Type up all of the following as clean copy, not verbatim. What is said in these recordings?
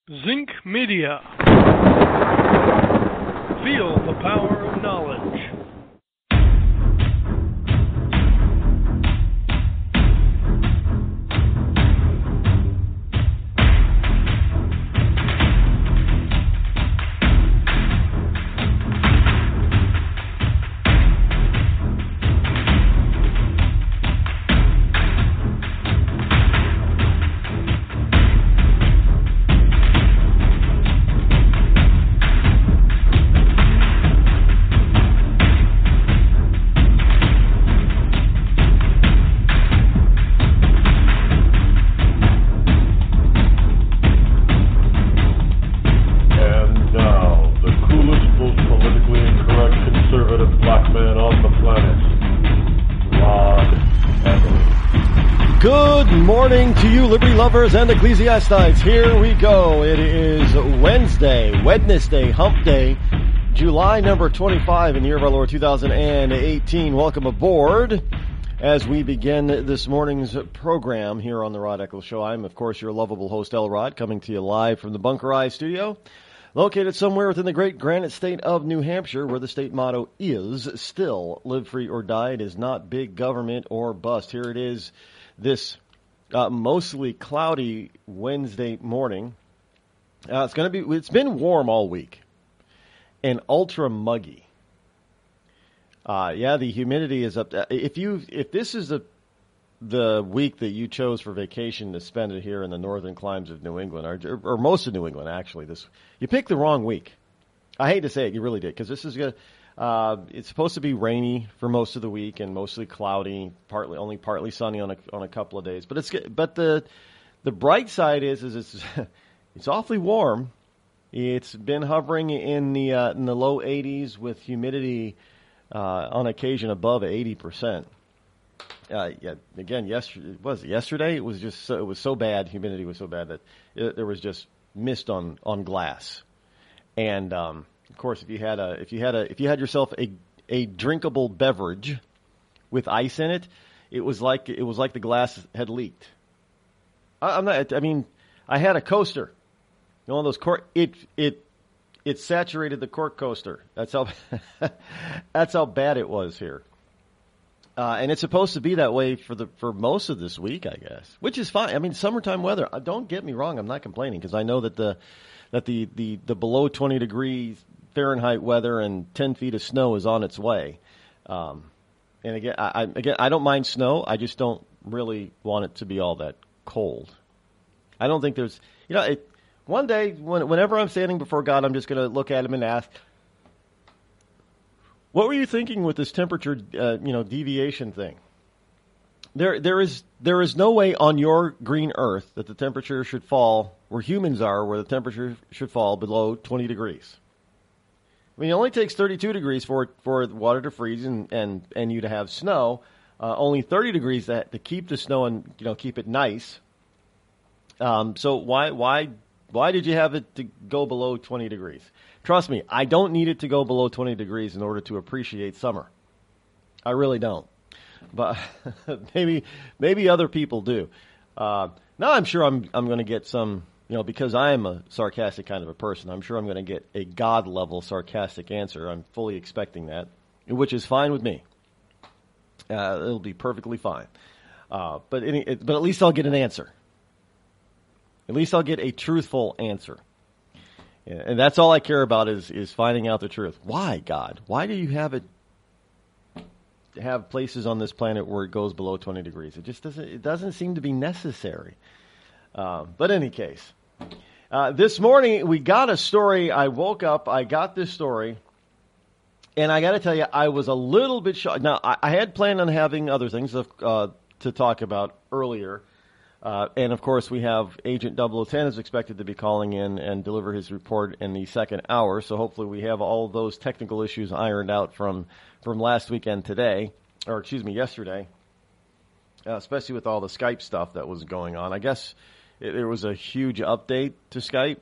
Zinc Media. Feel the power of knowledge. To you, liberty lovers and ecclesiastics, here we go. It is Wednesday, hump day, July number 25 in the year of our Lord 2018. Welcome aboard as we begin this morning's program here on the Rod Eccles Show. I'm, of course, your lovable host, El Rod, coming to you live from the Bunker Eye studio, located somewhere within the great granite state of New Hampshire, where the state motto is still live free or die. It is not big government or bust. Here it is this mostly cloudy Wednesday morning. It's been warm all week and ultra muggy. The humidity is up. If this is the week that you chose for vacation to spend it here in the northern climes of New England, or most of New England, actually, you picked the wrong week. I hate to say it, you really did, because this is gonna. It's supposed to be rainy for most of the week and mostly cloudy, only partly sunny on a couple of days. But the bright side is it's awfully warm. It's been hovering in the low 80s with humidity on occasion above 80%. Again, yesterday? It was so bad. Humidity was so bad that there was just mist on glass, and of course, if you had yourself a drinkable beverage with ice in it, it was like the glass had leaked. I had a coaster, one of those cork. It saturated the cork coaster. That's how bad it was here. And it's supposed to be that way for most of this week, I guess, which is fine. I mean, summertime weather. Don't get me wrong. I'm not complaining, because I know that the below 20 degrees Fahrenheit weather and 10 feet of snow is on its way. And again, I don't mind snow. I just don't really want it to be all that cold. I don't think there's, one day, whenever I'm standing before God, I'm just going to look at him and ask, what were you thinking with this temperature, deviation thing? There is no way on your green earth that the temperature should fall where humans are, where the temperature should fall below 20 degrees. I mean, it only takes 32 degrees for water to freeze and you to have snow. Only 30 degrees to keep the snow and keep it nice. So why did you have it to go below 20 degrees? Trust me, I don't need it to go below 20 degrees in order to appreciate summer. I really don't. But maybe other people do. Now I'm sure I'm going to get some. Because I am a sarcastic kind of a person, I'm sure I'm going to get a God-level sarcastic answer. I'm fully expecting that, which is fine with me. It'll be perfectly fine. But at least I'll get an answer. At least I'll get a truthful answer. And that's all I care about is finding out the truth. Why, God? Why do you have places on this planet where it goes below 20 degrees? It doesn't seem to be necessary. But in any case, this morning we got a story. I woke up, I got this story, and I got to tell you, I was a little bit shocked. Now, I had planned on having other things to talk about earlier, and of course we have Agent 010 is expected to be calling in and deliver his report in the second hour, so hopefully we have all those technical issues ironed out from last weekend yesterday, especially with all the Skype stuff that was going on. I guess there was a huge update to Skype.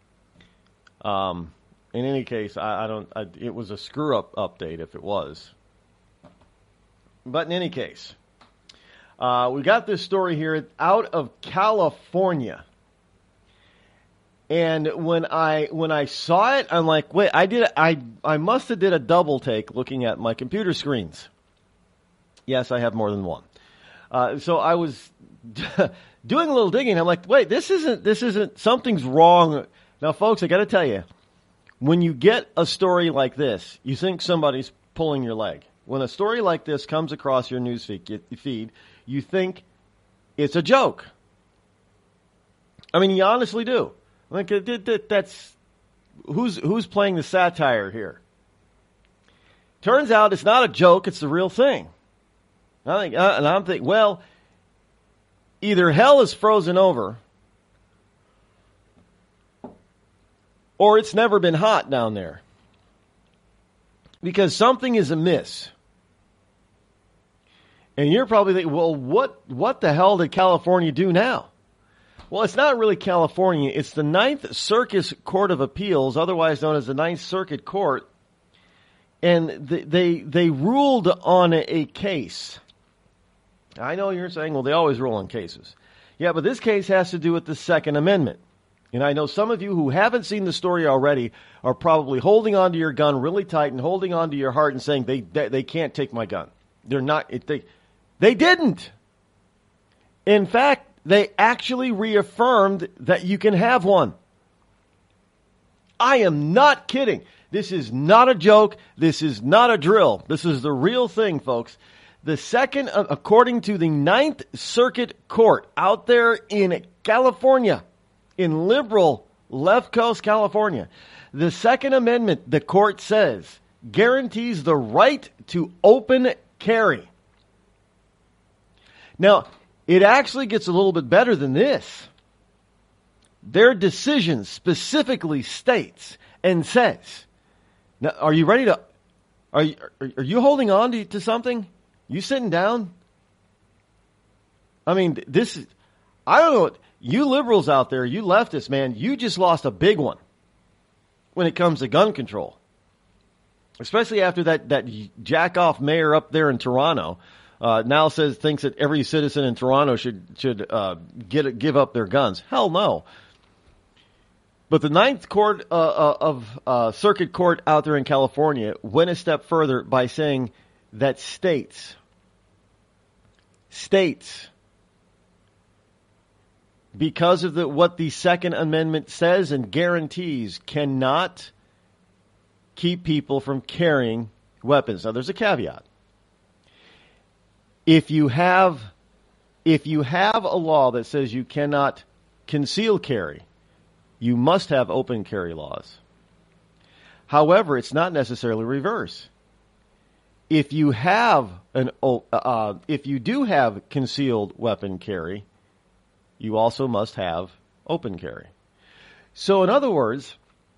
In any case, it was a screw-up update if it was. But in any case, we got this story here out of California. And when I saw it, I'm like, wait, I must have did a double take looking at my computer screens. Yes, I have more than one. So I was doing a little digging. I'm like, wait, this isn't, something's wrong. Now, folks, I got to tell you, when you get a story like this, you think somebody's pulling your leg. When a story like this comes across your news feed, you think it's a joke. I mean, you honestly do. Like, that's who's playing the satire here? Turns out it's not a joke; it's the real thing. And I'm thinking, well, either hell is frozen over, or it's never been hot down there, because something is amiss. And you're probably thinking, well, what the hell did California do now? Well, it's not really California. It's the Ninth Circuit Court of Appeals, otherwise known as the Ninth Circuit Court. And they ruled on a case. I know you're saying, well, they always rule on cases. Yeah, but this case has to do with the Second Amendment. And I know some of you who haven't seen the story already are probably holding onto your gun really tight and holding onto your heart and saying, they can't take my gun. They're not, they didn't. In fact, they actually reaffirmed that you can have one. I am not kidding. This is not a joke. This is not a drill. This is the real thing, folks. The second, according to the Ninth Circuit Court out there in California, in liberal left coast California, the Second Amendment, the court says, guarantees the right to open carry. Now, it actually gets a little bit better than this. Their decision specifically states and says, now, are you ready to, are you holding on to something? You sitting down? I mean, I don't know, you liberals out there, you leftists, man, you just lost a big one when it comes to gun control. Especially after that jack-off mayor up there in Toronto, now thinks that every citizen in Toronto should give up their guns. Hell no. But the Ninth Court Circuit Court out there in California went a step further by saying that states, because of what the Second Amendment says and guarantees, cannot keep people from carrying weapons. Now, there's a caveat. If you have a law that says you cannot conceal carry, you must have open carry laws. However, it's not necessarily reverse. If you do have concealed weapon carry, you also must have open carry. So, in other words,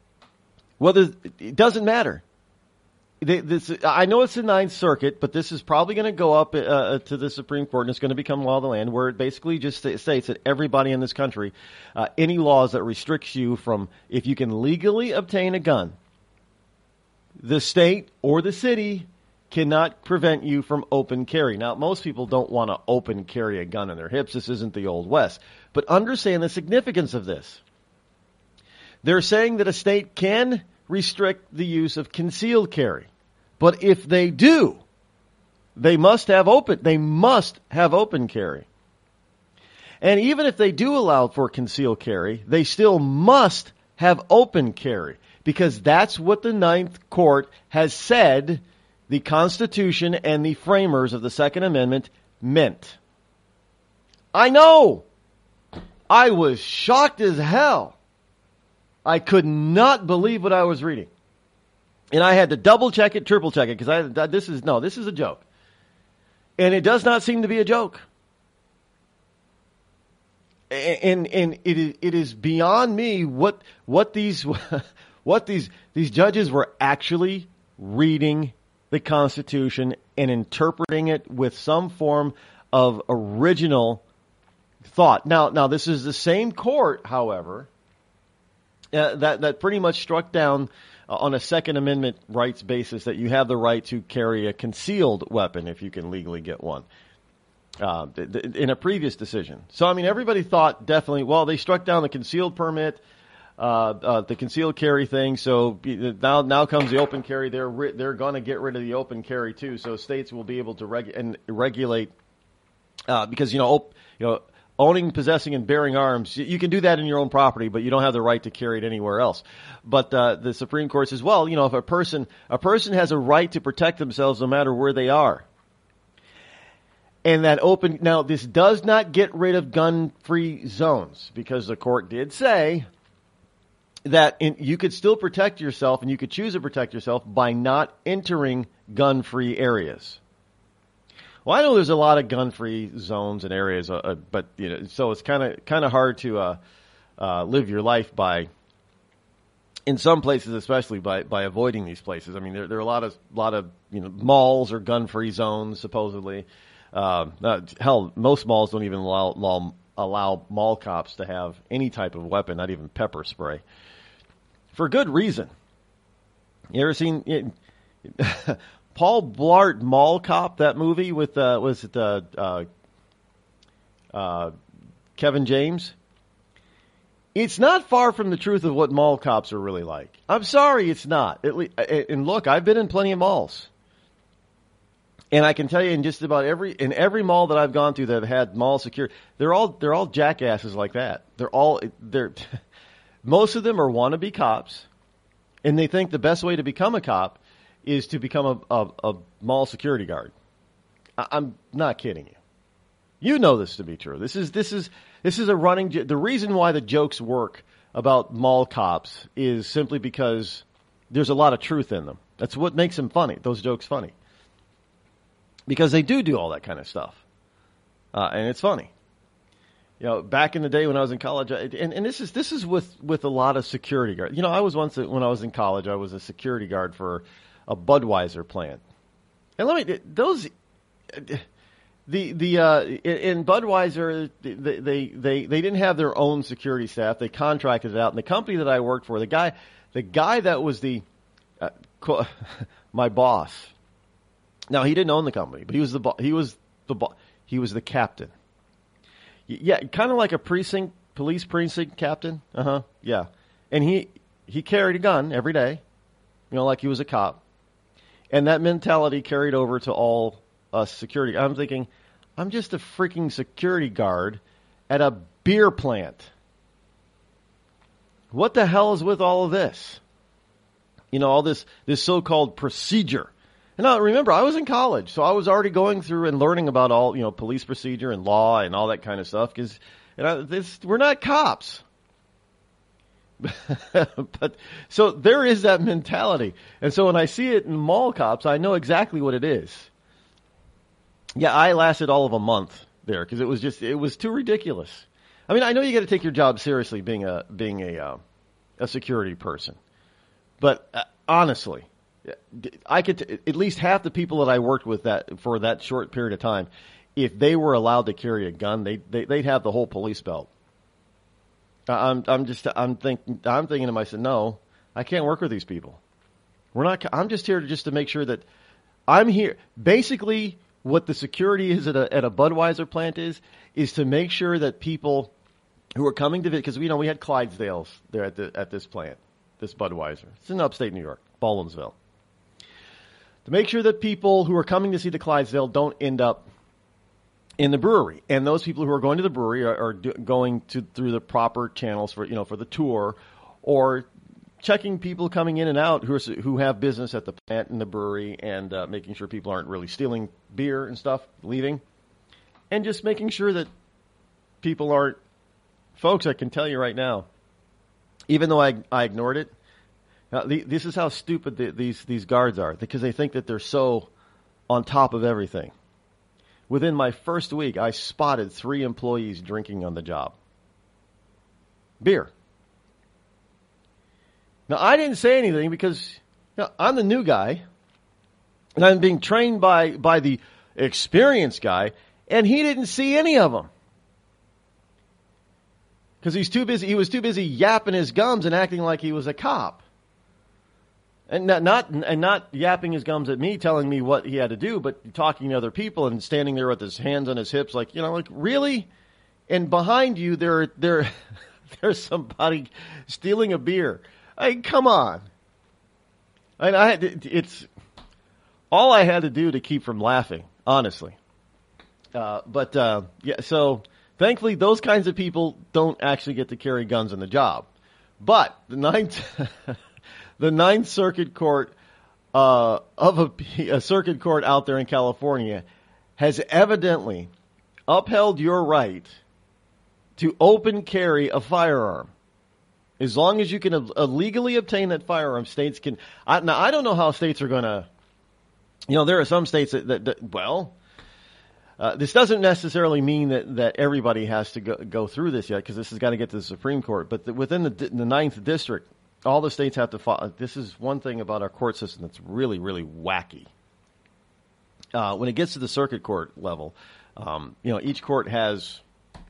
it doesn't matter. I know it's the Ninth Circuit, but this is probably going to go up to the Supreme Court, and it's going to become law of the land, where it basically just states that everybody in this country, any laws that restricts you from, if you can legally obtain a gun, the state or the city cannot prevent you from open carry. Now, most people don't want to open carry a gun in their hips. This isn't the Old West. But understand the significance of this. They're saying that a state can restrict the use of concealed carry. But if they do, they must have open carry. And even if they do allow for concealed carry, they still must have open carry, because that's what the Ninth Court has said the Constitution and the framers of the Second Amendment meant. I know. I was shocked as hell. I could not believe what I was reading. And I had to double check it, triple check it, because this is a joke. And it does not seem to be a joke. And it is beyond me what these judges were actually reading the Constitution and interpreting it with some form of original thought. Now this is the same court, however, that pretty much struck down on a Second Amendment rights basis that you have the right to carry a concealed weapon if you can legally get one in a previous decision. So, I mean, everybody thought definitely, well, they struck down the concealed permit. the concealed carry thing. So now comes the open carry. They're going to get rid of the open carry too. So states will be able to regulate because owning, possessing, and bearing arms, you can do that in your own property, but you don't have the right to carry it anywhere else. But the Supreme Court says, well, if a person has a right to protect themselves no matter where they are. And now this does not get rid of gun-free zones, because the court did say that you could still protect yourself, and you could choose to protect yourself by not entering gun-free areas. Well, I know there's a lot of gun-free zones and areas, but so it's kind of hard to live your life by, in some places, especially by avoiding these places. I mean, there are a lot of malls or gun-free zones supposedly. Hell, most malls don't even allow mall cops to have any type of weapon, not even pepper spray, for good reason. You ever seen it? Paul Blart Mall Cop, that movie with Kevin James? It's not far from the truth of what mall cops are really like. I'm sorry, it's not. And look, I've been in plenty of malls, and I can tell you, in just about every mall that I've gone to that have had mall security, they're all jackasses like that. Most of them are wannabe cops, and they think the best way to become a cop is to become a mall security guard. I'm not kidding you. You know this to be true. This is a running. The reason why the jokes work about mall cops is simply because there's a lot of truth in them. That's what makes them funny. Those jokes funny, because they do all that kind of stuff, and it's funny. Back in the day when I was in college, and this is with a lot of security guards. I was once, when I was in college, I was a security guard for a Budweiser plant. And in Budweiser, they didn't have their own security staff. They contracted it out. And the company that I worked for, the guy that was my boss. Now, he didn't own the company, but he was the captain. Yeah, kind of like a police precinct captain. Yeah. And he carried a gun every day, like he was a cop. And that mentality carried over to all us security. I'm thinking, I'm just a freaking security guard at a beer plant. What the hell is with all of this? All this so-called procedure. And now, remember, I was in college, so I was already going through and learning about all, police procedure and law and all that kind of stuff, because we're not cops. But so there is that mentality. And so when I see it in mall cops, I know exactly what it is. Yeah, I lasted all of a month there because it was too ridiculous. I mean, I know you got to take your job seriously being a security person. But honestly, I could at least half the people that I worked with for that short period of time, if they were allowed to carry a gun, they'd have the whole police belt. I'm thinking to myself, no, I can't work with these people. I'm just here to make sure that I'm here. Basically, what the security is at a Budweiser plant is to make sure that people who are coming to visit, because we had Clydesdales there at this plant, this Budweiser. It's in upstate New York, Baldwinsville. To make sure that people who are coming to see the Clydesdale don't end up in the brewery, and those people who are going to the brewery are going through the proper channels for the tour, or checking people coming in and out who have business at the plant and the brewery, and making sure people aren't really stealing beer and stuff, leaving, and just making sure that people aren't. Folks, I can tell you right now, even though I ignored it, this is how stupid these guards are, because they think that they're so on top of everything. Within my first week, I spotted 3 employees drinking on the job. Beer. Now, I didn't say anything because I'm the new guy, and I'm being trained by the experienced guy, and he didn't see any of them. Because he was too busy yapping his gums and acting like he was a cop. And not yapping his gums at me, telling me what he had to do, but talking to other people and standing there with his hands on his hips, like really. And behind you, there there's somebody stealing a beer. Come on. And it's all I had to do to keep from laughing, honestly. Yeah, so thankfully those kinds of people don't actually get to carry guns on the job. But the Ninth Circuit Court of a circuit court out there in California has evidently upheld your right to open carry a firearm. As long as you can legally obtain that firearm, states can. Now, I don't know how states are going to. There are some states this doesn't necessarily mean that everybody has to go through this yet, because this has got to get to the Supreme Court. But within the Ninth District, all the states have to follow. This is one thing about our court system that's really, really wacky. When it gets to the circuit court level, each court has,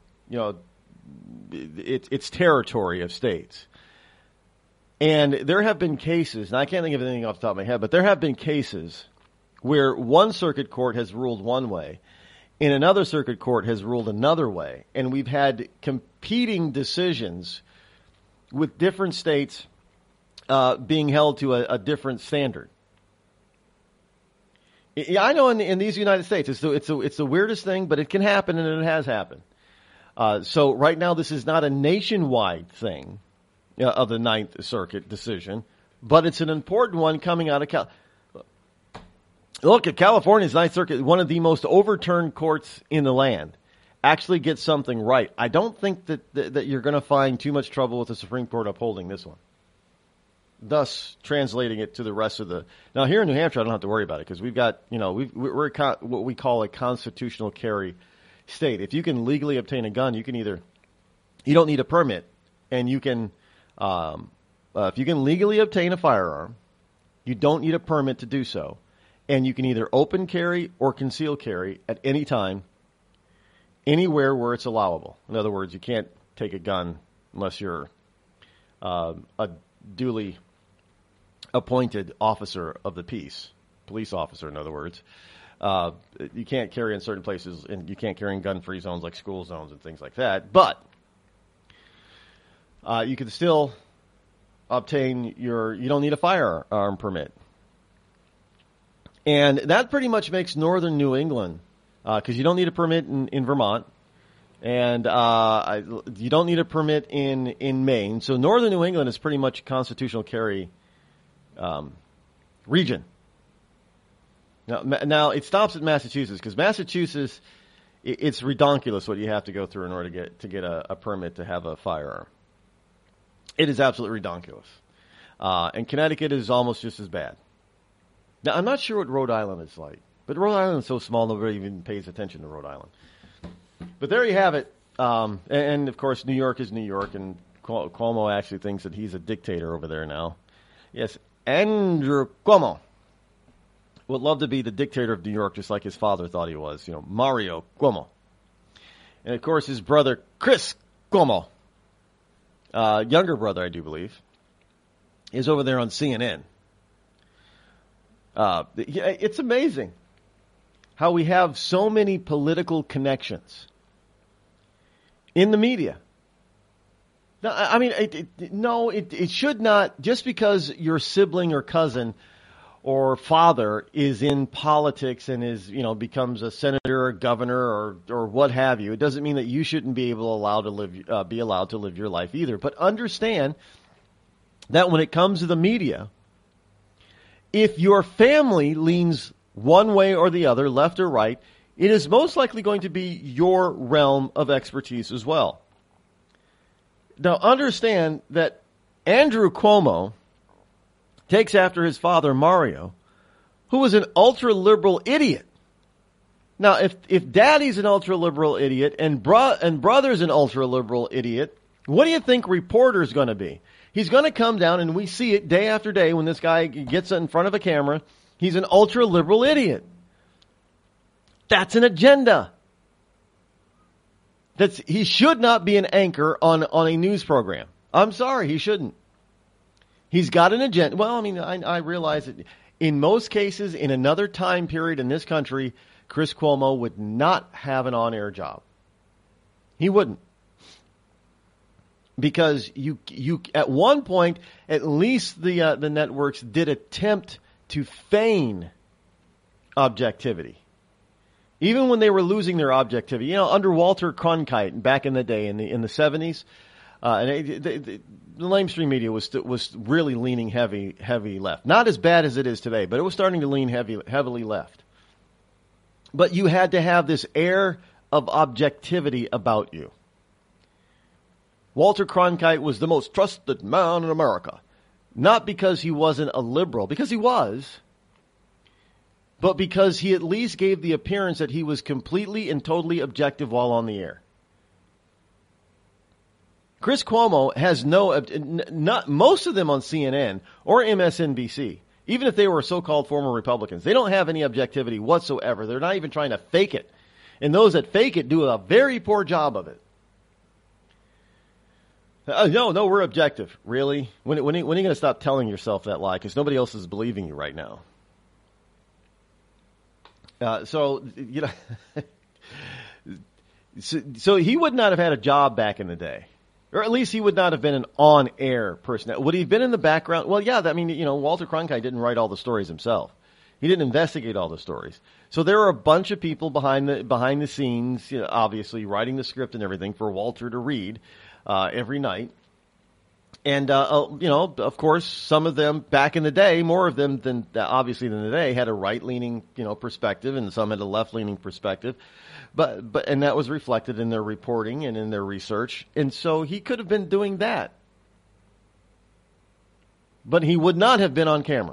its territory of states. And there have been cases, and I can't think of anything off the top of my head, but there have been cases where one circuit court has ruled one way, and another circuit court has ruled another way. And we've had competing decisions with different states being held to a different standard. Yeah, I know in these United States, it's the weirdest thing, but it can happen, and it has happened. So right now, this is not a nationwide thing of the Ninth Circuit decision, but it's an important one coming out of Look, at California's Ninth Circuit, one of the most overturned courts in the land, actually gets something right. I don't think that you're going to find too much trouble with the Supreme Court upholding this one, thus translating it to the rest of the. Now, here in New Hampshire, I don't have to worry about it, because we've got, we're what we call a constitutional carry state. If you can legally obtain a gun, you don't need a permit, and you can, if you can legally obtain a firearm, you don't need a permit to do so, and you can either open carry or conceal carry at any time, anywhere where it's allowable. In other words, you can't take a gun unless you're a duly appointed officer of the peace, police officer, in other words. You can't carry in certain places, and you can't carry in gun-free zones like school zones and things like that. But you can still obtain you don't need a firearm permit. And that pretty much makes northern New England, because you don't need a permit in Vermont, and you don't need a permit in Maine. So northern New England is pretty much a constitutional carry region. Now it stops at Massachusetts, because Massachusetts, it's redonkulous what you have to go through in order to get a permit to have a firearm. It is absolutely redonkulous. And Connecticut is almost just as bad. Now, I'm not sure what Rhode Island is like, but Rhode Island is so small nobody even pays attention to Rhode Island. But there you have it. And of course, New York is New York, and Cuomo actually thinks that he's a dictator over there now. Yes, Andrew Cuomo would love to be the dictator of New York, just like his father thought he was, Mario Cuomo. And of course, his brother, Chris Cuomo, younger brother, I do believe, is over there on CNN. It's amazing how we have so many political connections in the media. Now, I mean, it should not, just because your sibling or cousin or father is in politics and becomes a senator or governor or what have you, it doesn't mean that you shouldn't be allowed to live your life either. But understand that when it comes to the media, if your family leans one way or the other, left or right, it is most likely going to be your realm of expertise as well. Now, understand that Andrew Cuomo takes after his father, Mario, who was an ultra-liberal idiot. Now, if daddy's an ultra-liberal idiot and brother's an ultra-liberal idiot, what do you think reporter's going to be? He's going to come down, and we see it day after day when this guy gets in front of a camera. He's an ultra-liberal idiot. That's an agenda. He should not be an anchor on a news program. I'm sorry, he shouldn't. He's got an agenda. Well, I mean, I realize that in most cases, in another time period in this country, Chris Cuomo would not have an on-air job. He wouldn't. because you at one point, at least the networks did attempt to feign objectivity. Even when they were losing their objectivity, under Walter Cronkite back in the day in the 70s, and the mainstream media was really leaning heavy left. Not as bad as it is today, but it was starting to lean heavily left. But you had to have this air of objectivity about you. Walter Cronkite was the most trusted man in America. Not because he wasn't a liberal, because he was, but because he at least gave the appearance that he was completely and totally objective while on the air. Chris Cuomo has not most of them on CNN or MSNBC, even if they were so-called former Republicans. They don't have any objectivity whatsoever. They're not even trying to fake it. And those that fake it do a very poor job of it. No, we're objective. Really? When are you going to stop telling yourself that lie? Because nobody else is believing you right now. So he would not have had a job back in the day. Or at least he would not have been an on-air person. Would he have been in the background? Well, yeah, Walter Cronkite didn't write all the stories himself. He didn't investigate all the stories. So there are a bunch of people behind the scenes, obviously writing the script and everything for Walter to read every night. And, of course, some of them back in the day, more of them than today, had a right-leaning, perspective, and some had a left-leaning perspective. And that was reflected in their reporting and in their research. And so he could have been doing that. But he would not have been on camera.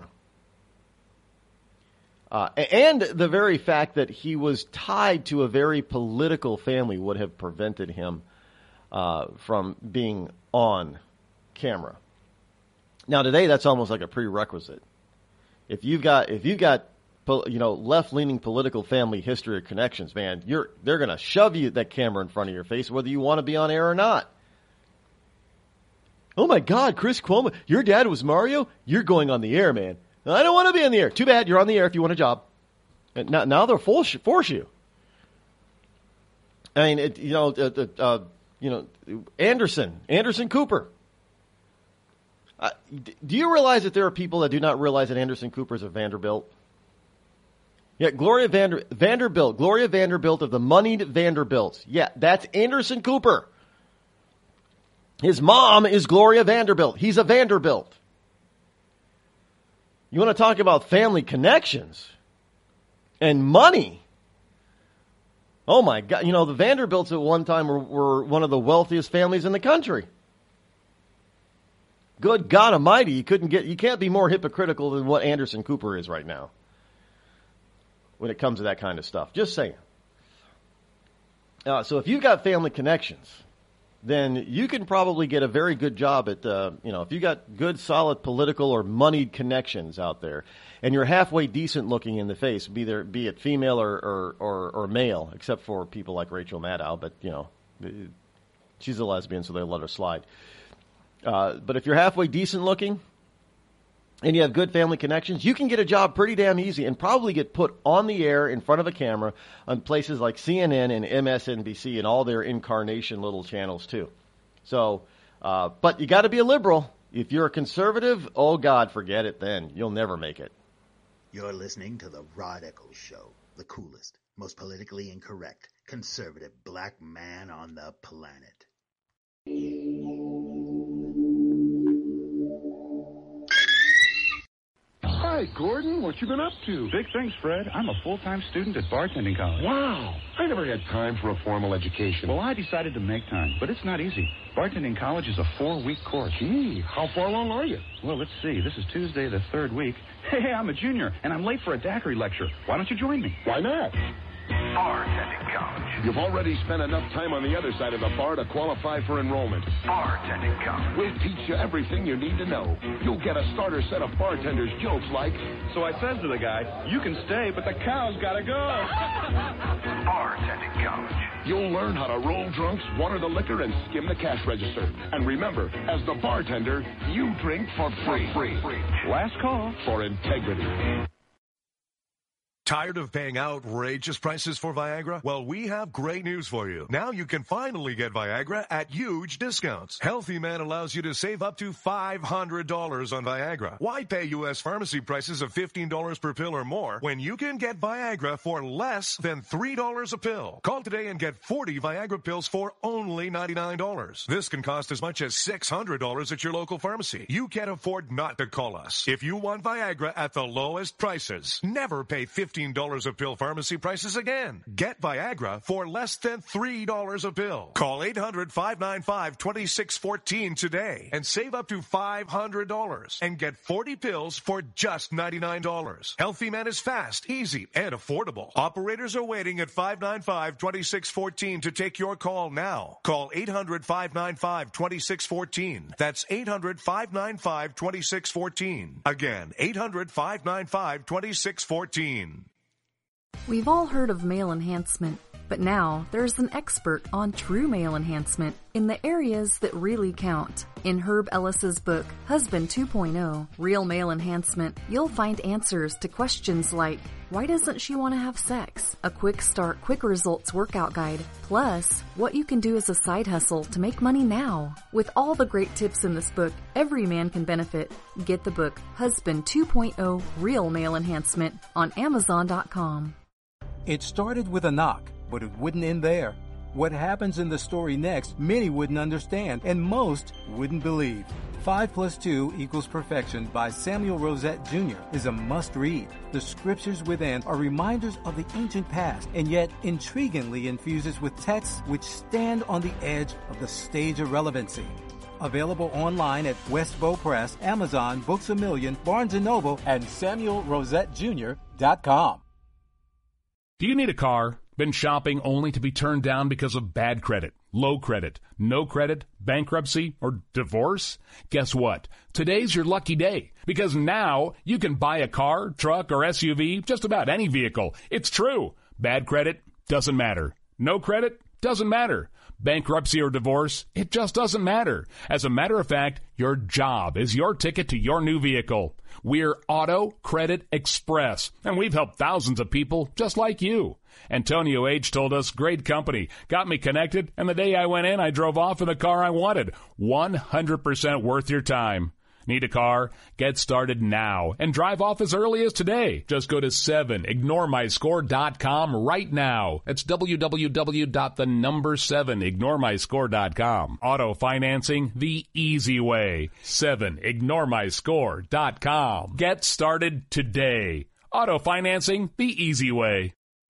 And the very fact that he was tied to a very political family would have prevented him from being on camera. Now today, that's almost like a prerequisite. If you've got left-leaning political family history or connections, man, they're going to shove that camera in front of your face, whether you want to be on air or not. Oh my God, Chris Cuomo, your dad was Mario. You're going on the air, man. I don't want to be on the air. Too bad. You're on the air if you want a job. And now they'll force you. I mean, Anderson Cooper. Do you realize that there are people that do not realize that Anderson Cooper is a Vanderbilt? Yeah, Gloria Vanderbilt of the moneyed Vanderbilts. Yeah, that's Anderson Cooper. His mom is Gloria Vanderbilt. He's a Vanderbilt. You want to talk about family connections and money? Oh my God. The Vanderbilts at one time were one of the wealthiest families in the country. Good God Almighty, you can't be more hypocritical than what Anderson Cooper is right now when it comes to that kind of stuff. Just saying. So if you've got family connections, then you can probably get a very good job at, if you got good, solid political or moneyed connections out there, and you're halfway decent looking in the face, be it female or male, except for people like Rachel Maddow, but she's a lesbian, so they let her slide. But if you're halfway decent looking and you have good family connections, you can get a job pretty damn easy and probably get put on the air in front of a camera on places like CNN and MSNBC and all their incarnation little channels too. So, but you got to be a liberal. If you're a conservative, oh God, forget it then. You'll never make it. You're listening to The Rod Echo Show, the coolest, most politically incorrect, conservative black man on the planet. Hi, Gordon. What you been up to? Big things, Fred. I'm a full-time student at bartending college. Wow. I never had time for a formal education. Well, I decided to make time, but it's not easy. Bartending college is a 4-week course. Gee, how far along are you? Well, let's see. This is Tuesday, the 3rd week. Hey, I'm a junior, and I'm late for a daiquiri lecture. Why don't you join me? Why not? Bartending College. You've already spent enough time on the other side of the bar to qualify for enrollment. Bartending College. We'll teach you everything you need to know. You'll get a starter set of bartenders' jokes like, So I says to the guy, you can stay, but the cow's gotta go. Bartending College. you'll learn how to roll drunks, water the liquor, and skim the cash register. And remember, as the bartender, you drink for free. Last call. For integrity. Tired of paying outrageous prices for Viagra? Well, we have great news for you. Now you can finally get Viagra at huge discounts. Healthy Man allows you to save up to $500 on Viagra. Why pay U.S. pharmacy prices of $15 per pill or more when you can get Viagra for less than $3 a pill? Call today and get 40 Viagra pills for only $99. This can cost as much as $600 at your local pharmacy. You can't afford not to call us. If you want Viagra at the lowest prices, never pay $15 a pill pharmacy prices again. Get Viagra for less than $3 a pill. Call 800-595-2614 today and save up to $500 and get 40 pills for just $99. Healthy Man is fast, easy, and affordable. Operators are waiting at 595-2614 to take your call now. Call 800-595-2614. That's 800-595-2614. Again, 800-595-2614. We've all heard of male enhancement, but now there's an expert on true male enhancement in the areas that really count. In Herb Ellis's book, Husband 2.0, Real Male Enhancement, you'll find answers to questions like, why doesn't she want to have sex? A quick start, quick results workout guide. Plus, what you can do as a side hustle to make money now. With all the great tips in this book, every man can benefit. Get the book, Husband 2.0, Real Male Enhancement, on Amazon.com. It started with a knock, but it wouldn't end there. What happens in the story next, many wouldn't understand, and most wouldn't believe. 5 + 2 = Perfection by Samuel Rosette Jr. is a must-read. The scriptures within are reminders of the ancient past, and yet intriguingly infuses with texts which stand on the edge of the stage of relevancy. Available online at Westbow Press, Amazon, Books A Million, Barnes & Noble, and SamuelRosetteJr.com. Do you need a car? Been shopping only to be turned down because of bad credit, low credit, no credit, bankruptcy, or divorce? Guess what? Today's your lucky day, because now you can buy a car, truck, or SUV, just about any vehicle. It's true. Bad credit doesn't matter. No credit doesn't matter. Bankruptcy or divorce, it just doesn't matter. As a matter of fact, your job is your ticket to your new vehicle. We're Auto Credit Express, and we've helped thousands of people just like you. Antonio H. told us, great company, got me connected, and the day I went in, I drove off in the car I wanted. 100% worth your time. Need a car? Get started now and drive off as early as today. Just go to 7ignoremyscore.com right now. That's www.7ignoremyscore.com. Auto financing the easy way. 7ignoremyscore.com. Get started today. Auto financing the easy way.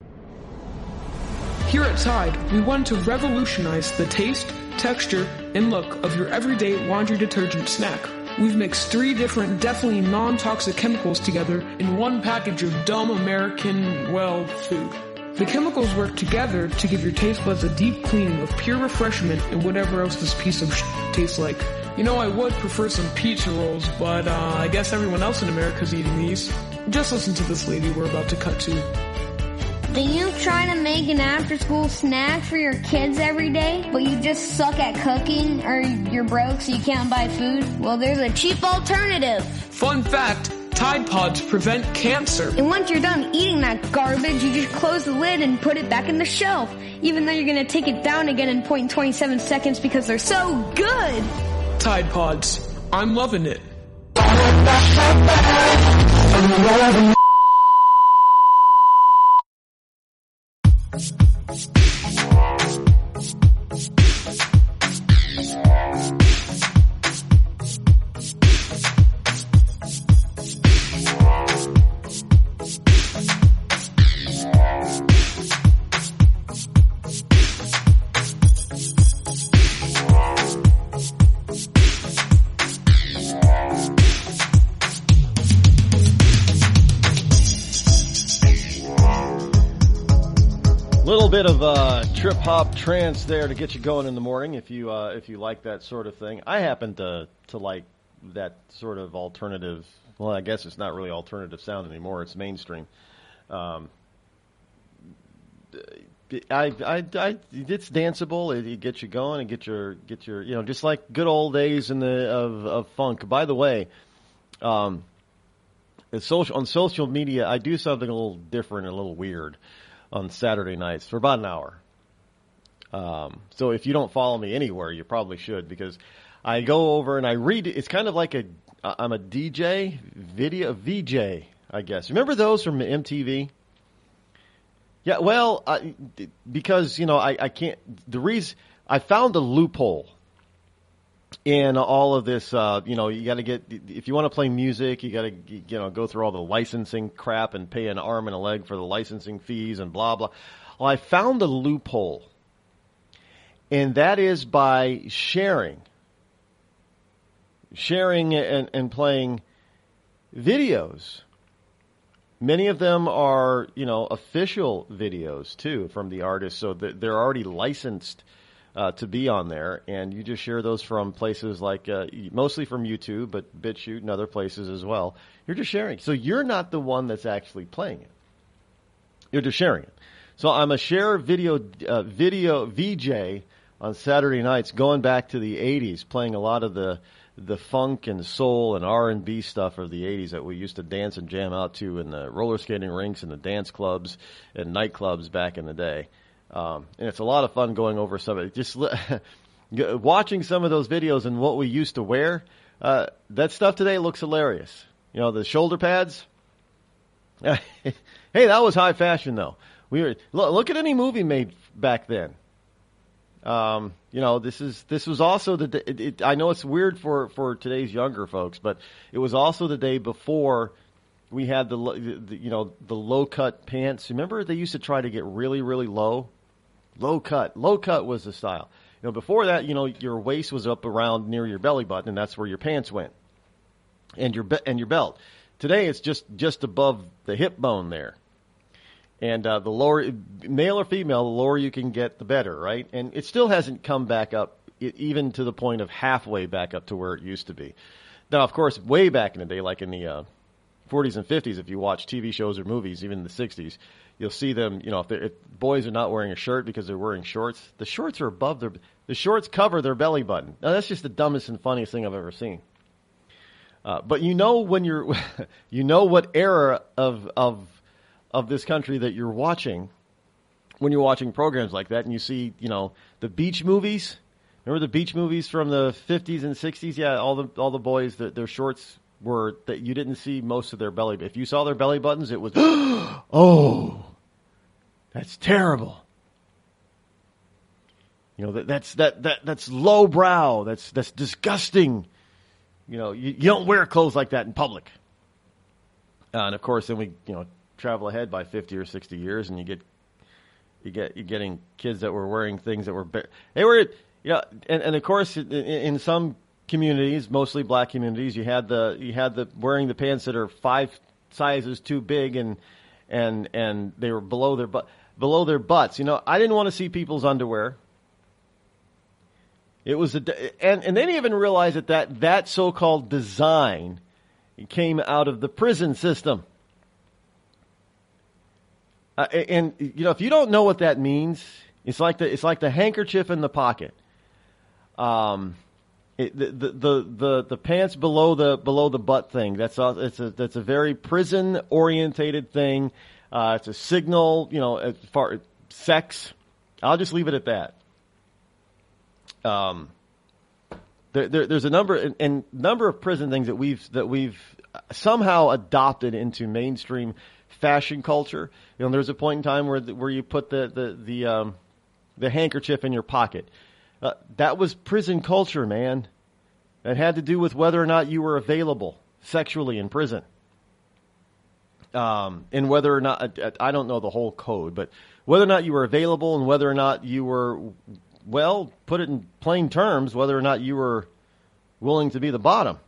Here at Tide, we want to revolutionize the taste, texture, and look of your everyday laundry detergent snack. We've mixed 3 different, definitely non-toxic chemicals together in one package of dumb American, food. The chemicals work together to give your taste buds a deep cleaning of pure refreshment and whatever else this piece of tastes like. You know, I would prefer some pizza rolls, but I guess everyone else in America's eating these. Just listen to this lady we're about to cut to. Do you try to make an after-school snack for your kids every day, but you just suck at cooking, or you're broke so you can't buy food? Well, there's a cheap alternative. Fun fact, Tide Pods prevent cancer. And once you're done eating that garbage, you just close the lid and put it back in the shelf, even though you're going to take it down again in 0.27 seconds because they're so good. Tide Pods. I'm loving it. Bit of trip hop trance there to get you going in the morning if you like that sort of thing. I happen to like that sort of alternative. Well, I guess it's not really alternative sound anymore. It's mainstream. It's danceable. It gets you going and get your just like good old days of funk. By the way, on social media, I do something a little different, a little weird on Saturday nights for about an hour. So if you don't follow me anywhere, you probably should, because I go over and I read. It's kind of like I'm a DJ, VJ, I guess. Remember those from MTV? Yeah, well, because, I can't, the reason, I found a loophole in all of this. You got to get, if you want to play music, you got to, go through all the licensing crap and pay an arm and a leg for the licensing fees and blah, blah. Well, I found a loophole, and that is by sharing and playing videos. Many of them are, official videos too from the artist, so that they're already licensed to be on there, and you just share those from places like, mostly from YouTube, but BitChute and other places as well. You're just sharing. So you're not the one that's actually playing it. You're just sharing it. So I'm a share video VJ on Saturday nights, going back to the 80s, playing a lot of the funk and soul and R&B stuff of the 80s that we used to dance and jam out to in the roller skating rinks and the dance clubs and nightclubs back in the day. And it's a lot of fun going over some of it. Just watching some of those videos and what we used to wear, that stuff today looks hilarious. The shoulder pads. Hey, that was high fashion, though. Look at any movie made back then. This was also I know it's weird for today's younger folks, but it was also the day before we had the low cut pants. Remember, they used to try to get really, really low cut. Low cut was the style. Before that, your waist was up around near your belly button, and that's where your pants went, and your belt. Today, it's just above the hip bone there. And the lower, male or female, the lower you can get, the better, right? And it still hasn't come back up, even to the point of halfway back up to where it used to be. Now, of course, way back in the day, like in the 40s and 50s, if you watch TV shows or movies, even in the 60s, you'll see them, if boys are not wearing a shirt because they're wearing shorts, the shorts are above the shorts cover their belly button. Now, that's just the dumbest and funniest thing I've ever seen. But when you're, what era of this country that you're watching when you're watching programs like that, and you see, the beach movies. Remember the beach movies from the 50s and 60s? Yeah, all the boys, their shorts were that you didn't see most of their belly. If you saw their belly buttons, it was oh, that's terrible. That's lowbrow. That's disgusting. You don't wear clothes like that in public. And of course, then we travel ahead by 50 or 60 years, and you're getting kids that were wearing things that were they were and of course in some communities, mostly black communities, you had the wearing the pants that are 5 sizes too big, and they were below their butts. I didn't want to see people's underwear. It was and they didn't even realize that so-called design came out of the prison system. And if you don't know what that means, it's like the handkerchief in the pocket. The pants below the butt thing. That's a very prison orientated thing. It's a signal, as far as sex. I'll just leave it at that. There's a number of prison things that we've somehow adopted into mainstream fashion culture. There's a point in time where you put the handkerchief in your pocket. That was prison culture, man. It had to do with whether or not you were available sexually in prison. And whether or not, I don't know the whole code, but whether or not you were available and whether or not you were, well, put it in plain terms, whether or not you were willing to be the bottom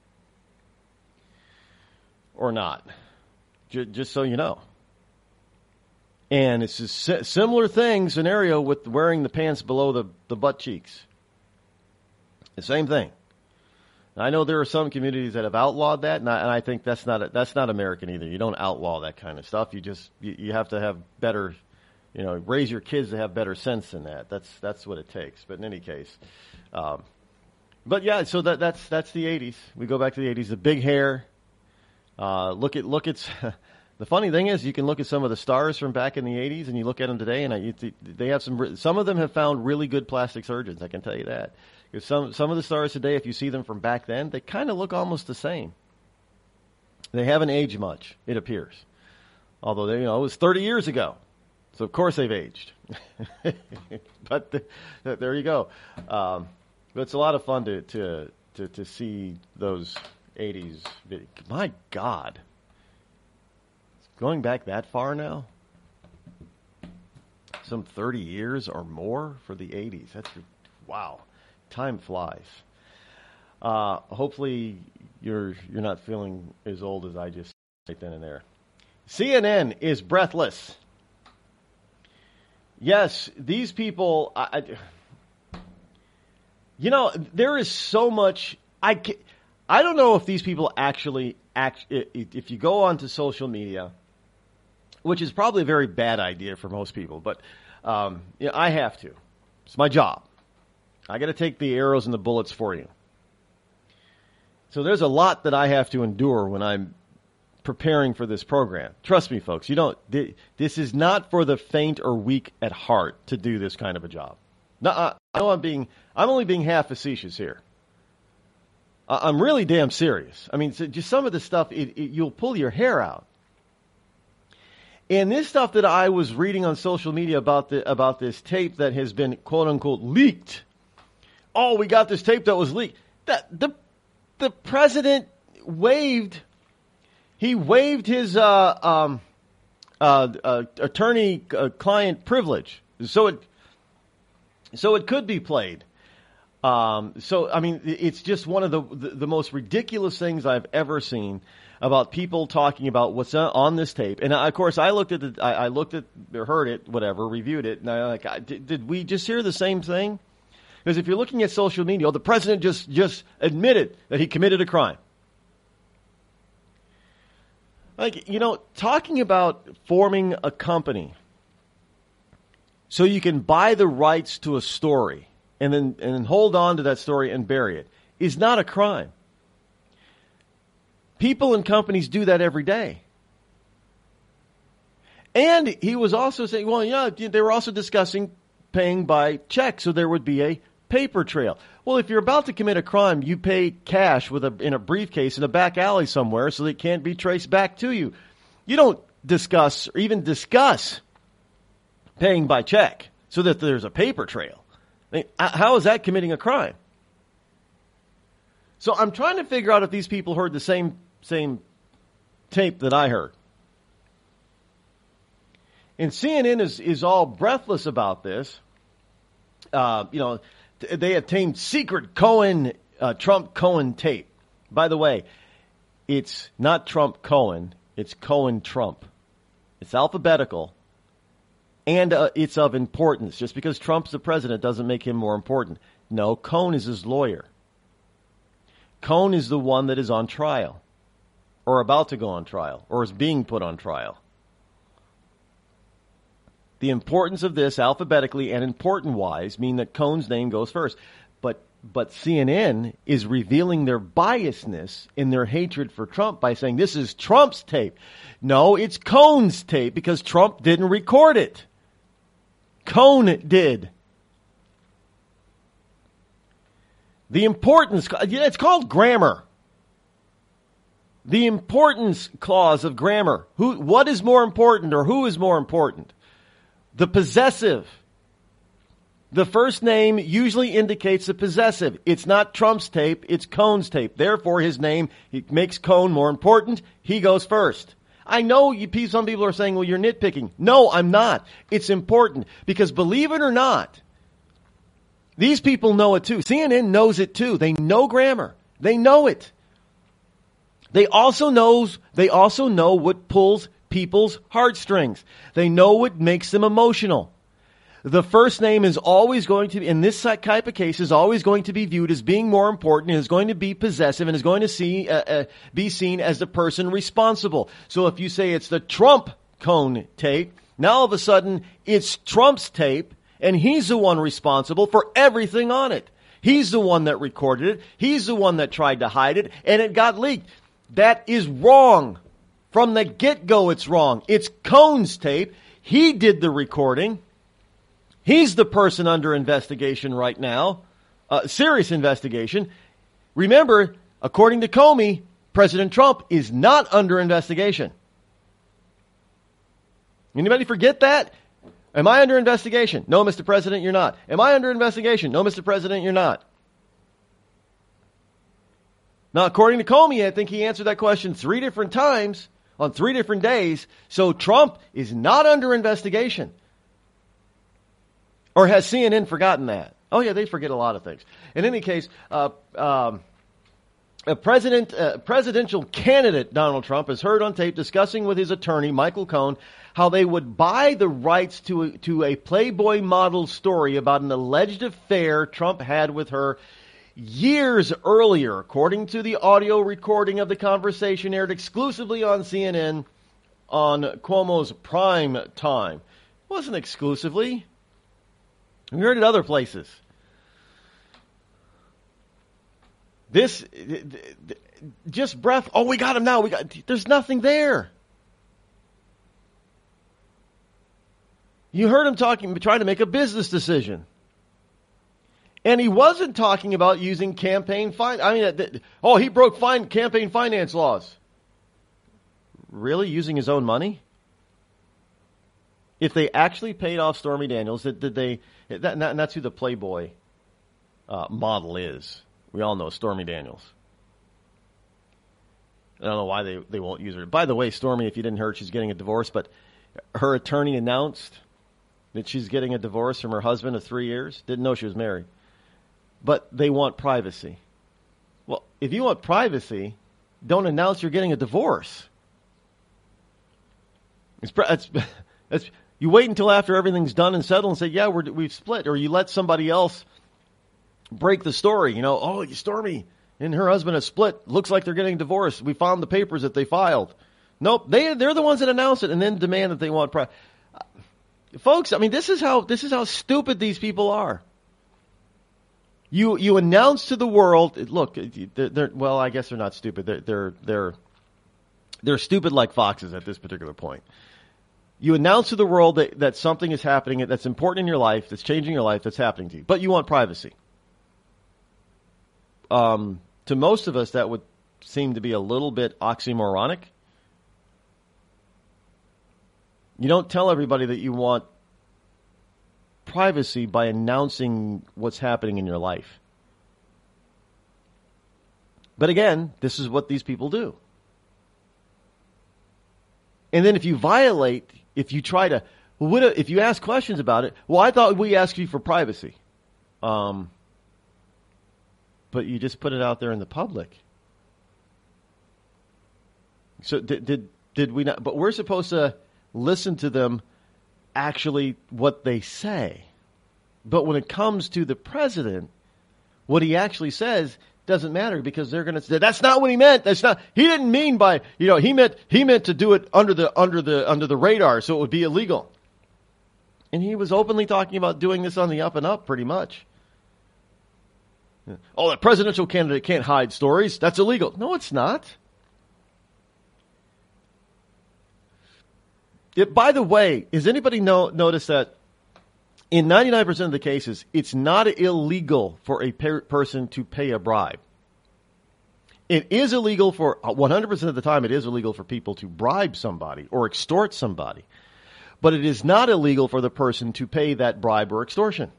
or not. Just so you know. And it's a similar scenario with wearing the pants below the butt cheeks. The same thing. I know there are some communities that have outlawed that, and I think that's not American either. You don't outlaw that kind of stuff. You have to have better, raise your kids to have better sense than that. That's what it takes. But in any case, but yeah, so that's the 80s. We go back to the 80s. The big hair. Look at the funny thing is you can look at some of the stars from back in the 80s and you look at them today and they have some of them have found really good plastic surgeons. I can tell you that. Because some of the stars today, if you see them from back then, they kind of look almost the same. They haven't aged much, it appears. Although it was 30 years ago. So of course they've aged. But there you go. But it's a lot of fun to see those 80s videos. My God. Going back that far now? Some 30 years or more for the 80s. Wow. Time flies. Hopefully you're not feeling as old as I just right then and there. CNN is breathless. Yes, these people, there is so much. I don't know if these people actually if you go onto social media, which is probably a very bad idea for most people, but I have to. It's my job. I got to take the arrows and the bullets for you. So there's a lot that I have to endure when I'm preparing for this program. Trust me, folks. This is not for the faint or weak at heart to do this kind of a job. No, I know I'm only being half facetious here. I'm really damn serious. I mean, just some of the stuff, you'll pull your hair out. And this stuff that I was reading on social media about this tape that has been quote unquote leaked. Oh, we got this tape that was leaked. The president waived his attorney-client privilege, so it could be played. So I mean, it's just one of the most ridiculous things I've ever seen about people talking about what's on this tape. And of course, I looked at or heard it, whatever, reviewed it, and I'm like, did we just hear the same thing? Because if you're looking at social media, the president just admitted that he committed a crime. Like, talking about forming a company so you can buy the rights to a story and then hold on to that story and bury it is not a crime. People and companies do that every day. And he was also saying, well, they were also discussing paying by check, so there would be a paper trail. Well, if you're about to commit a crime, you pay cash in a briefcase in a back alley somewhere so that it can't be traced back to you. You don't discuss paying by check so that there's a paper trail. I mean, how is that committing a crime? So I'm trying to figure out if these people heard the same tape that I heard. And CNN is all breathless about this. They obtained secret Trump-Cohen tape. By the way, it's not Trump-Cohen, it's Cohen-Trump. It's alphabetical, and it's of importance. Just because Trump's the president doesn't make him more important. No, Cohen is his lawyer. Cohen is the one that is on trial, or about to go on trial, or is being put on trial. The importance of this alphabetically and important-wise mean that Cohen's name goes first. But CNN is revealing their biasness in their hatred for Trump by saying this is Trump's tape. No, it's Cohen's tape because Trump didn't record it. Cohen did. The importance, it's called grammar. The importance clause of grammar. What is more important or who is more important? The possessive. The first name usually indicates the possessive. It's not Trump's tape, it's Cohen's tape. Therefore, his name makes Cohen more important. He goes first. I know some people are saying, well, you're nitpicking. No, I'm not. It's important because believe it or not, these people know it too. CNN knows it too. They know grammar. They know it. They also know what pulls people's heartstrings. They know what makes them emotional. The first name is always going to, in this type of case, is always going to be viewed as being more important and is going to be possessive and is going to be seen as the person responsible. So if you say it's the Trump-Cohen tape, now all of a sudden it's Trump's tape and he's the one responsible for everything on it. He's the one that recorded it. He's the one that tried to hide it and it got leaked. That is wrong. From the get-go, it's wrong. It's Cohn's tape. He did the recording. He's the person under investigation right now. Serious investigation. Remember, according to Comey, President Trump is not under investigation. Anybody forget that? Am I under investigation? No, Mr. President, you're not. Am I under investigation? No, Mr. President, you're not. Now, according to Comey, I think he answered that question 3 different times on 3 different days. So Trump is not under investigation. Or has CNN forgotten that? Oh, yeah, they forget a lot of things. In any case, a presidential candidate, Donald Trump, is heard on tape discussing with his attorney, Michael Cohen, how they would buy the rights to a Playboy model story about an alleged affair Trump had with her years earlier. According to the audio recording of the conversation aired exclusively on CNN on Cuomo's prime time. It wasn't exclusively. We heard it other places. This, just breath. Oh, we got him now. There's nothing there. You heard him trying to make a business decision. And he wasn't talking about using campaign he broke campaign finance laws. Really? Using his own money? If they actually paid off Stormy Daniels, did they? And that's who the Playboy model is. We all know Stormy Daniels. I don't know why they won't use her. By the way, Stormy, if you didn't hear, she's getting a divorce, but her attorney announced that she's getting a divorce from her husband of 3 years. Didn't know she was married. But they want privacy. Well, if you want privacy, don't announce you're getting a divorce. You wait until after everything's done and settled and say, yeah, we've split. Or you let somebody else break the story. Stormy and her husband have split. Looks like they're getting divorced. We found the papers that they filed. Nope, they're the ones that announce it and then demand that they want privacy. Folks, I mean, this is how stupid these people are. You announce to the world, look, well, I guess they're not stupid. They're stupid like foxes at this particular point. You announce to the world that something is happening that's important in your life, that's changing your life, that's happening to you, but you want privacy. To most of us, that would seem to be a little bit oxymoronic. You don't tell everybody that you want privacy by announcing what's happening in your life. But again, this is what these people do. And then if you violate, if you ask questions about it, well, I thought we asked you for privacy. But you just put it out there in the public. So did we not? But we're supposed to listen to them actually what they say. But when it comes to the president, what he actually says doesn't matter because they're going to say that's not what he meant. That's not. He didn't mean by he meant to do it under the radar, so it would be illegal. And he was openly talking about doing this on the up and up, pretty much. Oh, the presidential candidate can't hide stories. That's illegal. No, it's not. By the way, has anybody noticed that in 99% of the cases, it's not illegal for a person to pay a bribe? It is illegal for 100% of the time. It is illegal for people to bribe somebody or extort somebody, but it is not illegal for the person to pay that bribe or extortion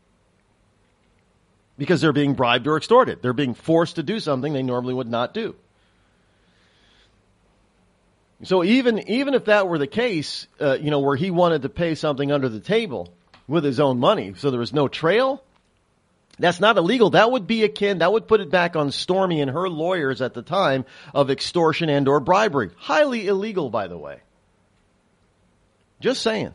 because they're being bribed or extorted. They're being forced to do something they normally would not do. So even if that were the case, where he wanted to pay something under the table with his own money, so there was no trail, that's not illegal. That would be that would put it back on Stormy and her lawyers at the time of extortion and or bribery. Highly illegal, by the way. Just saying.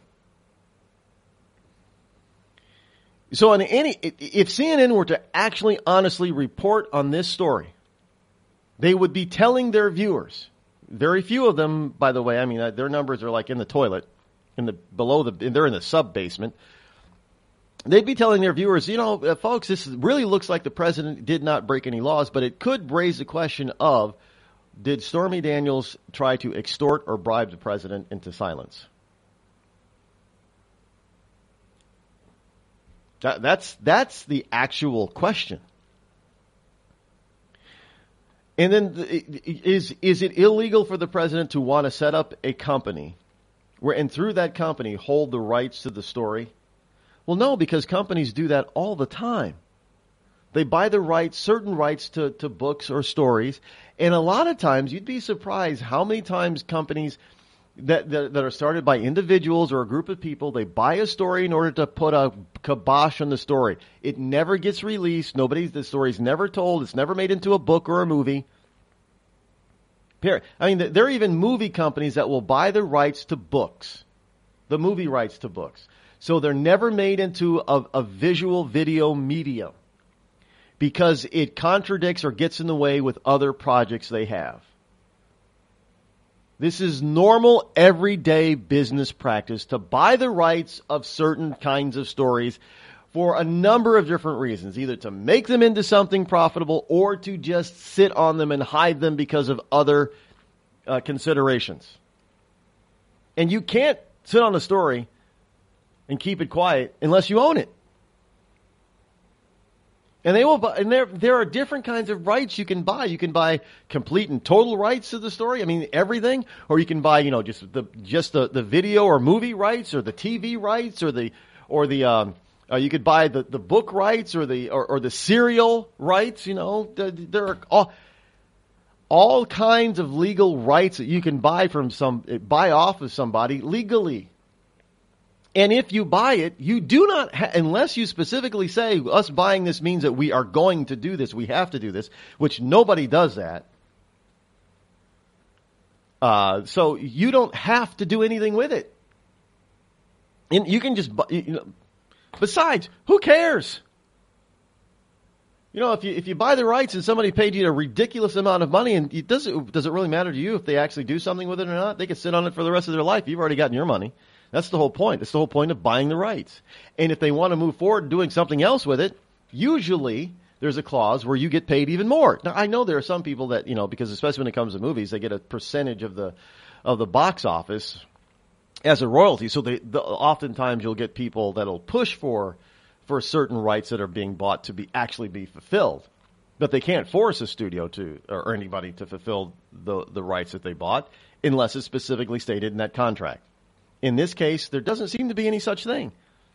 So if CNN were to actually honestly report on this story, they would be telling their viewers. Very few of them, by the way, I mean, their numbers are like in the toilet, they're in the sub-basement. They'd be telling their viewers, folks, this really looks like the president did not break any laws, but it could raise the question of did Stormy Daniels try to extort or bribe the president into silence? That's the actual question. And then, is it illegal for the president to want to set up a company and through that company hold the rights to the story? Well, no, because companies do that all the time. They buy the rights, certain rights to books or stories, and a lot of times you'd be surprised how many times companies that are started by individuals or a group of people, they buy a story in order to put a kibosh on the story. It never gets released. The story's never told. It's never made into a book or a movie. I mean, there are even movie companies that will buy the rights to books, the movie rights to books. So they're never made into a visual video medium because it contradicts or gets in the way with other projects they have. This is normal, everyday business practice to buy the rights of certain kinds of stories for a number of different reasons, either to make them into something profitable or to just sit on them and hide them because of other considerations. And you can't sit on a story and keep it quiet unless you own it. And there are different kinds of rights you can buy. You can buy complete and total rights to the story. I mean, everything. Or you can buy, just the video or movie rights, or the TV rights, you could buy the book rights or the serial rights. There are all kinds of legal rights that you can buy off of somebody legally. And if you buy it, you do not, unless you specifically say, us buying this means that we are going to do this, we have to do this, which nobody does that. So you don't have to do anything with it. And you can just, besides, who cares? If you buy the rights and somebody paid you a ridiculous amount of money, and does it really matter to you if they actually do something with it or not? They could sit on it for the rest of their life. You've already gotten your money. That's the whole point. That's the whole point of buying the rights. And if they want to move forward doing something else with it, usually there's a clause where you get paid even more. Now, I know there are some people that, because especially when it comes to movies, they get a percentage of the box office as a royalty. So oftentimes you'll get people that'll push for certain rights that are being bought to actually be fulfilled. But they can't force a studio or anybody to fulfill the rights that they bought unless it's specifically stated in that contract. In this case, there doesn't seem to be any such thing.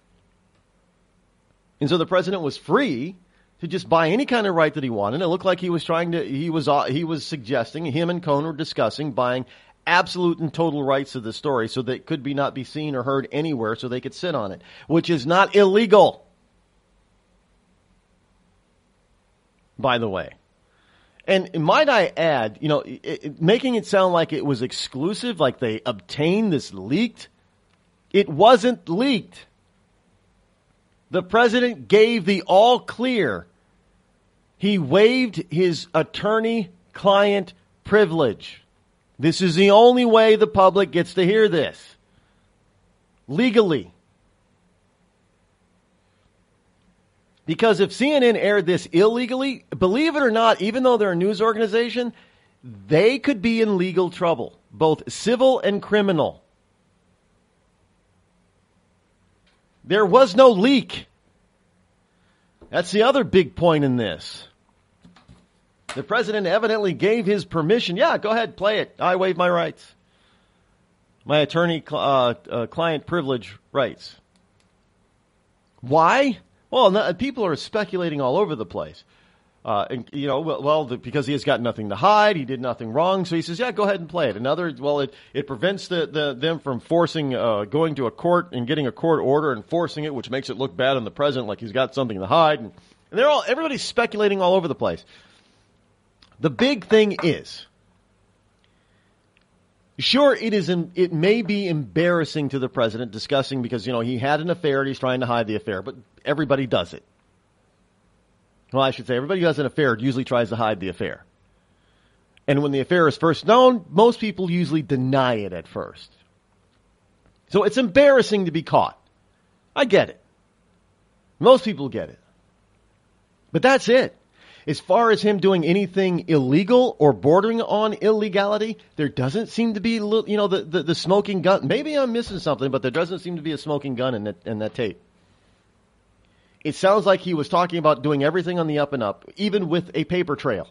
And so the president was free to just buy any kind of right that he wanted. It looked like he was suggesting, him and Cohn were discussing buying absolute and total rights to the story so that it could not be seen or heard anywhere so they could sit on it, which is not illegal, by the way. And might I add, making it sound like it was exclusive, like they obtained this leaked. It wasn't leaked. The president gave the all clear. He waived his attorney-client privilege. This is the only way the public gets to hear this. Legally. Because if CNN aired this illegally, believe it or not, even though they're a news organization, they could be in legal trouble, both civil and criminal. There was no leak. That's the other big point in this. The president evidently gave his permission. Yeah, go ahead, play it. I waive my rights. My attorney-client privilege rights. Why? Well, people are speculating all over the place. Because he has got nothing to hide, he did nothing wrong, so he says, yeah, go ahead and play it. It prevents them from forcing, going to a court and getting a court order and forcing it, which makes it look bad on the president, like he's got something to hide. And everybody's speculating all over the place. The big thing is, sure, it may be embarrassing to the president discussing because, he had an affair and he's trying to hide the affair, but everybody does it. Well, I should say everybody who has an affair usually tries to hide the affair. And when the affair is first known, most people usually deny it at first. So it's embarrassing to be caught. I get it. Most people get it. But that's it. as far as him doing anything illegal or bordering on illegality, there doesn't seem to be, the smoking gun. Maybe I'm missing something, but there doesn't seem to be a smoking gun in that tape. It sounds like he was talking about doing everything on the up and up, even with a paper trail.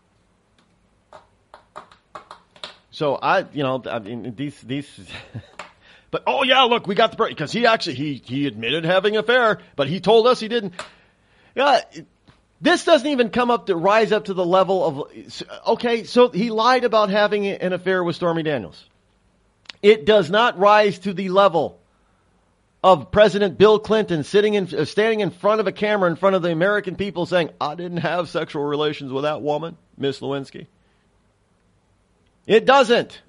So these, but oh yeah, look, we got the break because he admitted having an affair, but he told us he didn't. Yeah, this doesn't even rise up to the level of, okay, so he lied about having an affair with Stormy Daniels. It does not rise to the level of President Bill Clinton standing in front of a camera in front of the American people saying, I didn't have sexual relations with that woman, Miss Lewinsky. It doesn't.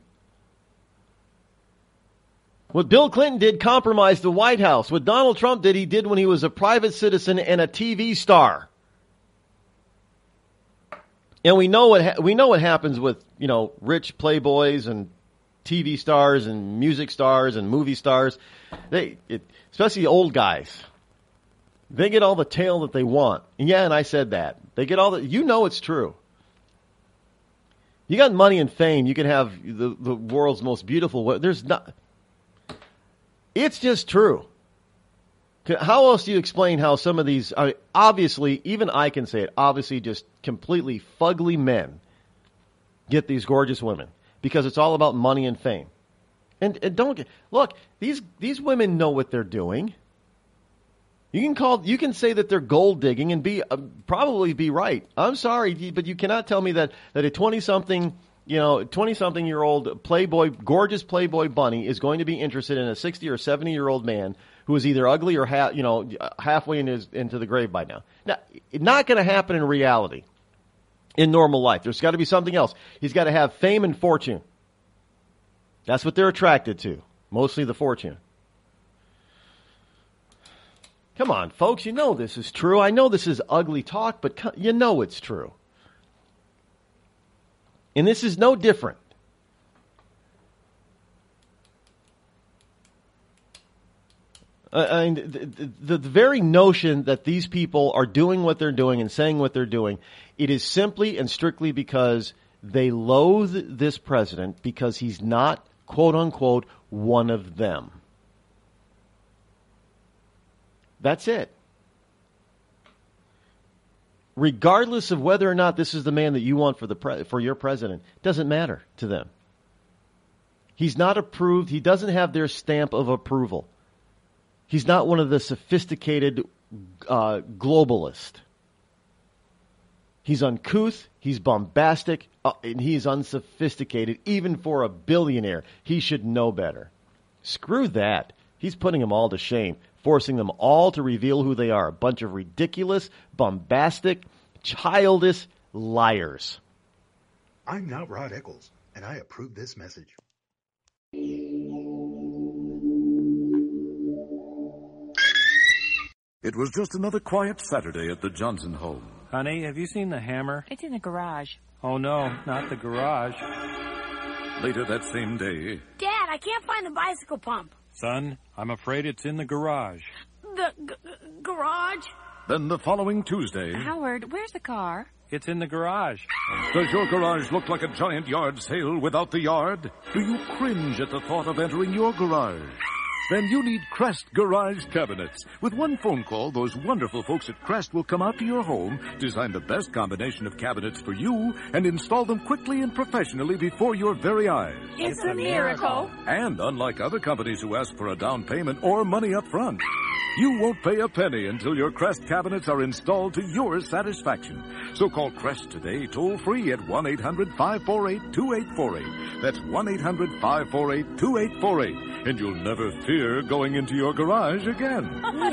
What Bill Clinton did compromised the White House. What Donald Trump did, he did when he was a private citizen and a TV star. And we know what happens with, rich playboys and TV stars and music stars and movie stars. Especially old guys. They get all the tail that they want. And I said that. They get all it's true. You got money and fame, you can have the world's most beautiful. There's not. It's just true. How else do you explain how some of these, obviously, even I can say it, obviously just completely fugly men get these gorgeous women because it's all about money and fame. And look, these women know what they're doing. You can say that they're gold digging and probably be right. I'm sorry, but you cannot tell me that a 20-something year old gorgeous Playboy bunny is going to be interested in a 60 or 70-year-old man who is either ugly or halfway into the grave by now. Now, it's not going to happen in reality, in normal life. There's got to be something else. He's got to have fame and fortune. That's what they're attracted to, mostly the fortune. Come on, folks, this is true. I know this is ugly talk, but it's true. And this is no different. The very notion that these people are doing what they're doing and saying what they're doing, it is simply and strictly because they loathe this president because he's not, quote unquote, one of them. That's it. Regardless of whether or not this is the man that you want for your president, doesn't matter to them. He's not approved. He doesn't have their stamp of approval. He's not one of the sophisticated globalists. He's uncouth. He's bombastic. And he's unsophisticated, even for a billionaire. He should know better. Screw that. He's putting them all to shame, forcing them all to reveal who they are. A bunch of ridiculous, bombastic, childish liars. I'm not Rod Eccles, and I approve this message. It was just another quiet Saturday at the Johnson home. Honey, have you seen the hammer? It's in the garage. Oh, no, not the garage. Later that same day... Dad, I can't find the bicycle pump. Son, I'm afraid it's in the garage. The garage? Then the following Tuesday... Howard, where's the car? It's in the garage. Does your garage look like a giant yard sale without the yard? Do you cringe at the thought of entering your garage? Then you need Crest Garage Cabinets. With one phone call, those wonderful folks at Crest will come out to your home, design the best combination of cabinets for you, and install them quickly and professionally before your very eyes. It's a miracle. And unlike other companies who ask for a down payment or money up front, you won't pay a penny until your Crest cabinets are installed to your satisfaction. So call Crest today, toll free at 1-800-548-2848. That's 1-800-548-2848. And you'll never fear going into your garage again.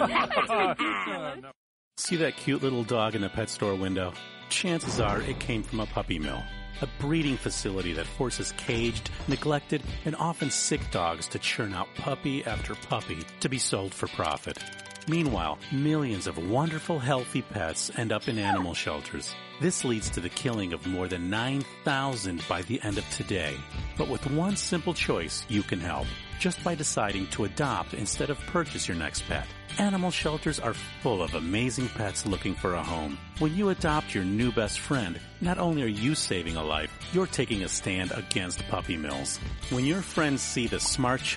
See that cute little dog in the pet store window? Chances are it came from a puppy mill. A breeding facility that forces caged, neglected, and often sick dogs to churn out puppy after puppy to be sold for profit. Meanwhile, millions of wonderful, healthy pets end up in animal shelters. This leads to the killing of more than 9,000 by the end of today. But with one simple choice, you can help. just by deciding to adopt instead of purchase your next pet. Animal shelters are full of amazing pets looking for a home. When you adopt your new best friend, not only are you saving a life, you're taking a stand against puppy mills. When your friends see the smart